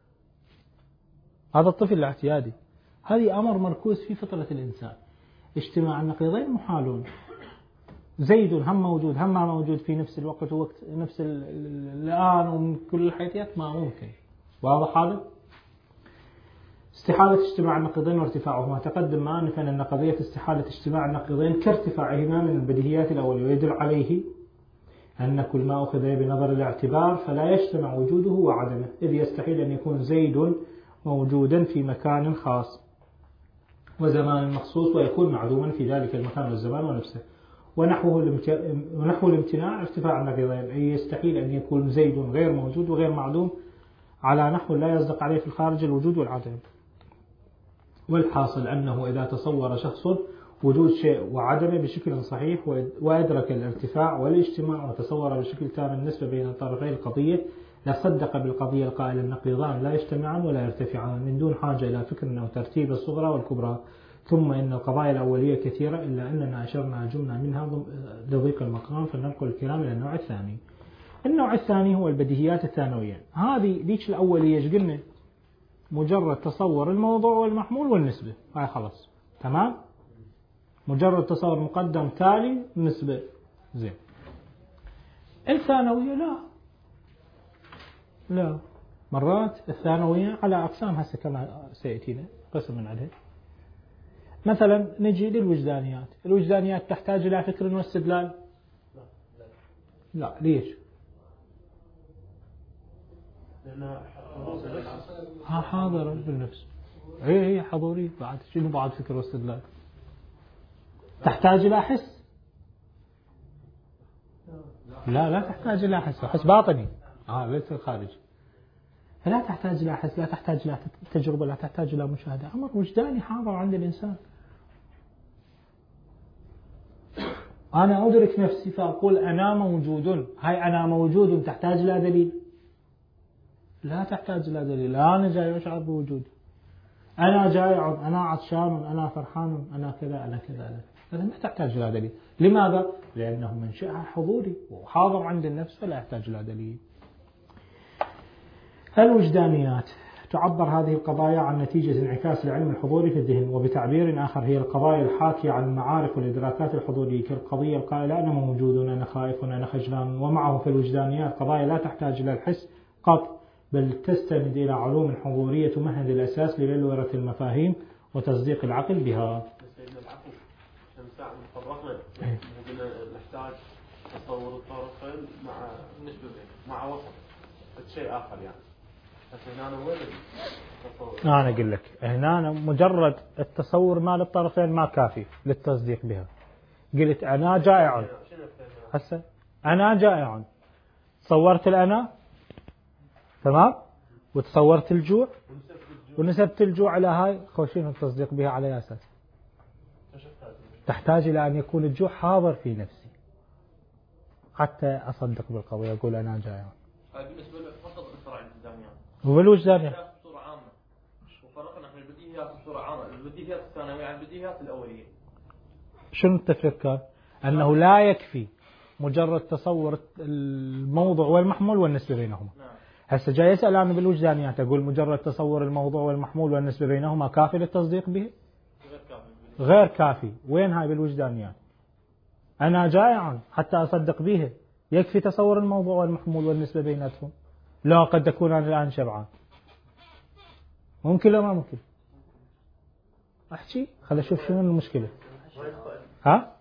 هذا الطفل الاعتيادي، هذه أمر مركوز في فطرة الإنسان. اجتماع النقيضين محالون. زيد هم موجود هم ما موجود في نفس الوقت ووقت نفس الآن ومن كل الحيثيات ما ممكن. واضح هذا؟ استحالة اجتماع النقيضين وارتفاعهما. تقدم معنا أن قضية استحالة اجتماع النقيضين كارتفاعهما من البديهيات الأولية، ويدل عليه أن كل ما أخذ بنظر الاعتبار فلا يجتمع وجوده وعدمه، إذ يستحيل أن يكون زيد موجودا في مكان خاص وزمان مخصوص ويكون معدوما في ذلك المكان والزمان ونفسه. ونحوه ونحو الامتناع ارتفاع النقيضين، أي يستحيل أن يكون زيد غير موجود وغير معدوم على نحو لا يصدق عليه في الخارج الوجود والعدم. والحاصل أنه إذا تصور شخص وجود شيء وعدمه بشكل صحيح وأدرك الارتفاع والاجتماع وتصور بشكل تام النسبة بين طرفي القضية، لصدق بالقضية القائلة النقيضان لا يجتمعان ولا يرتفعان من دون حاجة إلى فكر أو ترتيب الصغرى والكبرى. ثم إن القضايا الأولية كثيرة إلا أننا أشرنا جملة منها لضيق المقام، فننقل الكلام إلى النوع الثاني. النوع الثاني هو البديهيات الثانوية. هذه ذيك الأولية ايش قلنا؟ مجرد تصور الموضوع والمحمول والنسبة، هاي خلاص تمام. مجرد تصور مقدم تالي نسبة. زين. الثانوية لا لا مرات الثانوية على أقسام هسه كما سيأتينا قسم من عدد. مثلا نجي للوجدانيات. الوجدانيات تحتاج إلى فكر واستدلال؟ لا. ليش؟ ها حاضرة بالنفس. هي هي حضورية بعد. شنو بعد فكر واستدلال؟ تحتاج إلى حس؟ لا لا تحتاج إلى حس. حس باطني آه ليس خارجي. فلا تحتاج إلى حس، لا تحتاج إلى تجربة، لا تحتاج إلى مشاهدة. أمر وجداني حاضر عند الإنسان. أنا أدرك نفسي فأقول أنا موجود. هاي أنا موجود تحتاج إلى دليل؟ لا تحتاج إلى دليل. أنا جاي أشعر بوجودي، أنا جائع، أنا عطشان، أنا فرحان، أنا كذا أنا كذا أنا. هذا ما تحتاج إلى دليل. لماذا؟ لأنه منشأها حضوري وحاضر عند النفس فلا يحتاج إلى دليل. الوجدانيات تعبر هذه القضايا عن نتيجة انعكاس العلم الحضوري في الذهن، وبتعبير آخر هي القضايا الحاكية عن المعارف والإدراكات الحضورية، كالقضية القائلة أنا موجود، أنا خائف، أنا خجلان. ومعه في الوجدانيات قضايا لا تحتاج إلى الحس قط، بل تستند إلى علوم حضورية تمهد الأساس لبلورة المفاهيم وتصديق العقل بها. نحتاج تصور الطرفين مع مع وسط شيء آخر يعني. أنا أقول لك هنا مجرد التصور مال الطرفين ما كافي للتصديق بها. قلت أنا جائع، هسه أنا جائع، صورت الأنا تمام، وتصورت الجوع ونسبت الجوع على هاي، خوشين التصديق بها على أساس تحتاج إلى أن يكون الجوع حاضر في نفسي حتى أصدق بالقضية أقول أنا جائع. وبالوجدانيات بصورة عامة، وفرقنا احنا البديهيات بصورة عامة، البديهيات الثانوية عن البديهيات الأولية. شنو التفريق كان؟ أنه لا يكفي مجرد تصور الموضوع والمحمول والنسبة بينهما. هسه جاي يسأل أنا بالوجدانيات أقول مجرد تصور الموضوع والمحمول والنسبة بينهما كافي للتصديق به؟ غير كافي. وين هاي بالوجدانيات؟ أنا جائع حتى أصدق به، يكفي تصور الموضوع والمحمول والنسبة بيناتهم؟ لا، قد أكون أنا الآن شبعان. ممكن لا ما ممكن؟ أحكي خل أشوف شنو المشكلة. ها؟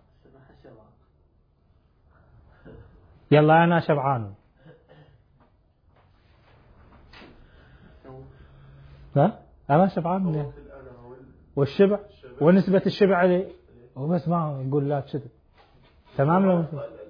يلا أنا شبعان. ها؟ أنا شبعان منين؟ والشبع ونسبة الشبع عليه هو بس ما نقول لا كذا تمام. لو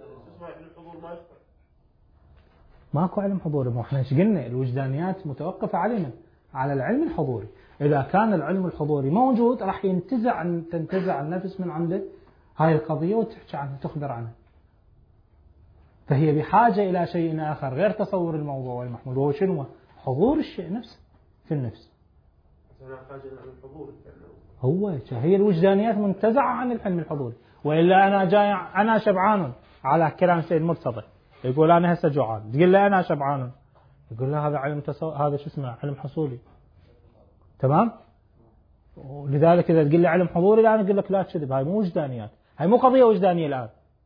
ماكو علم حضوري، مو احنا ايش قلنا؟ الوجدانيات متوقفة على من؟ على العلم الحضوري. إذا كان العلم الحضوري موجود راح ينتزع تنتزع النفس من عنده هاي القضية وتحكي عنها تخبر عنها. فهي بحاجة إلى شيء آخر غير تصور الموضوع والمحمول، وهو شنو؟ حضور الشيء نفسه في النفس. هو هي الوجدانيات منتزعة عن العلم الحضوري. وإلا أنا جاي أنا شبعان على كلام سيد مرتضى، يقول أنا هسه جوعان، تقول له أنا شبعان، يقول له هذا علم تصو... هذا شو اسمه علم حصولي. تمام. ولذلك إذا تقول لي علم حضوري الآن أقول لك لا تكذب، هاي مو وجدانيات، هاي مو قضية وجدانية الآن.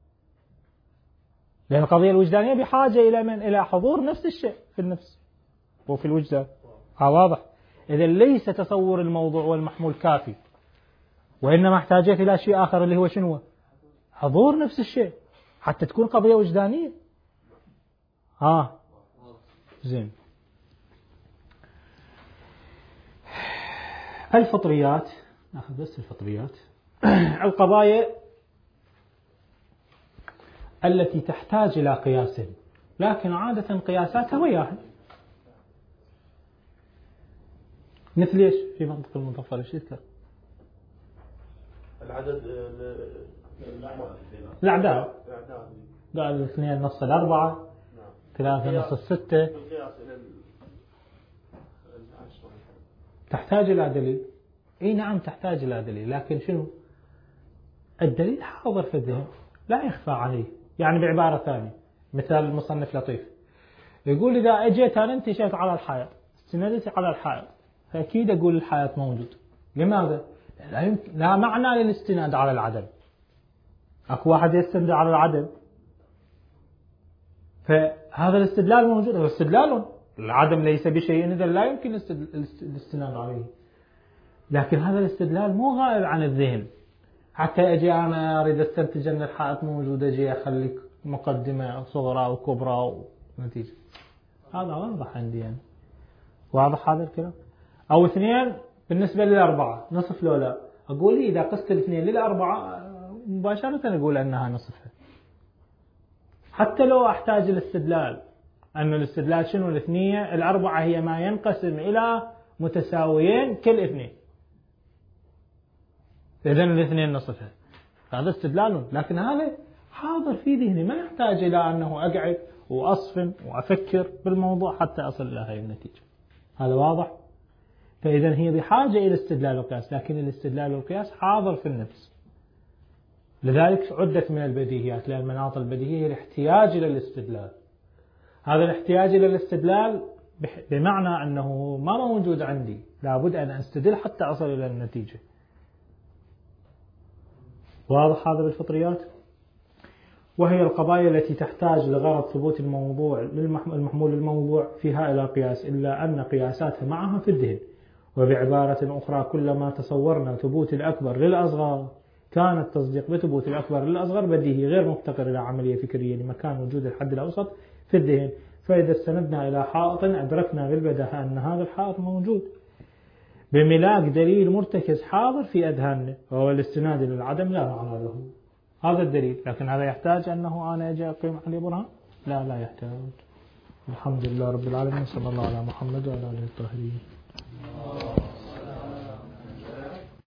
لأن القضية الوجدانية بحاجة إلى من؟ إلى حضور نفس الشيء في النفس وفي الوجدان. ها واضح؟ إذا ليس تصور الموضوع والمحمول كافي، وإنما احتاجت إلى شيء آخر اللي هو شنو؟ حضور نفس الشيء حتى تكون قضية وجدانية. ها زين. الفطريات، ناخذ بس الفطريات. القضايا التي تحتاج إلى قياس، لكن عادة قياساتها وياها. مثل ايش في منطق المظفر؟ ايش يذكر؟ العدد الأعداد. قال اثنين نص الأربعة، ثلاثة نص الستة. تحتاج إلى دليل. اي نعم تحتاج إلى دليل، لكن شنو؟ الدليل حاضر في الذهن لا يخفى عليه. يعني بعبارة ثانية، مثال المصنف لطيف يقول إذا أجيت أنا أنت شايف على الحائط، استندت على الحائط، فأكيد أقول الحائط موجود. لماذا؟ لا يمكن، لا معنى للاستناد على العدم. أكو واحد يستند على العدم، فهذا الاستدلال موجود، هو استدلال. العدم ليس بشيء إذا لا يمكن الاستناد عليه. لكن هذا الاستدلال مو غائب عن الذهن. حتى أجي أنا أريد أستنتج أن الحائط موجود، أجي أخليك مقدمة صغرى وكبرى ونتيجة. هذا واضح عندي يعني. واضح هذا الكلام؟ أو اثنين بالنسبة للأربعة نصف لو لا، أقول إذا قست الاثنين للأربعة مباشرة أقول أنها نصفها، حتى لو أحتاج الاستدلال. أن الاستدلال شنو؟ الاثنية الأربعة هي ما ينقسم إلى متساويين كل اثنين، إذن الاثنين نصفها. هذا استدلال، لكن هذا حاضر في ذهني، ما يحتاج إلى أنه أقعد وأصفن وأفكر بالموضوع حتى أصل إلى هذه النتيجة. هذا واضح؟ فإذا هي بحاجة إلى استدلال والقياس، لكن الاستدلال والقياس حاضر في النفس. لذلك عدت من البديهيات، لأن المناط البديهية هي الاحتياج إلى الاستدلال. هذا الاحتياج إلى الاستدلال بمعنى أنه ما موجود عندي، لابد أن أستدل حتى أصل إلى النتيجة. واضح هذا بالفطريات؟ وهي القضايا التي تحتاج لغرض ثبوت الموضوع المحمول الموضوع فيها إلى قياس، إلا أن قياساتها معها في الذهن. وبعبارة أخرى، كلما تصورنا ثبوت الأكبر للأصغر كان التصديق بثبوت الأكبر للأصغر بديهي غير مفتقر إلى عملية فكرية لمكان وجود الحد الأوسط في الذهن. فإذا استندنا إلى حائط أدركنا بالبداهة أن هذا الحائط موجود بملاك دليل مرتكز حاضر في أذهاننا، وهو الاستناد للعدم لا معنى له. هذا الدليل، لكن هذا يحتاج أنه أنا أجي أقيم عليه برهان؟ لا لا يحتاج. الحمد لله رب العالمين، صلى الله على محمد وعلى آله الطاهرين.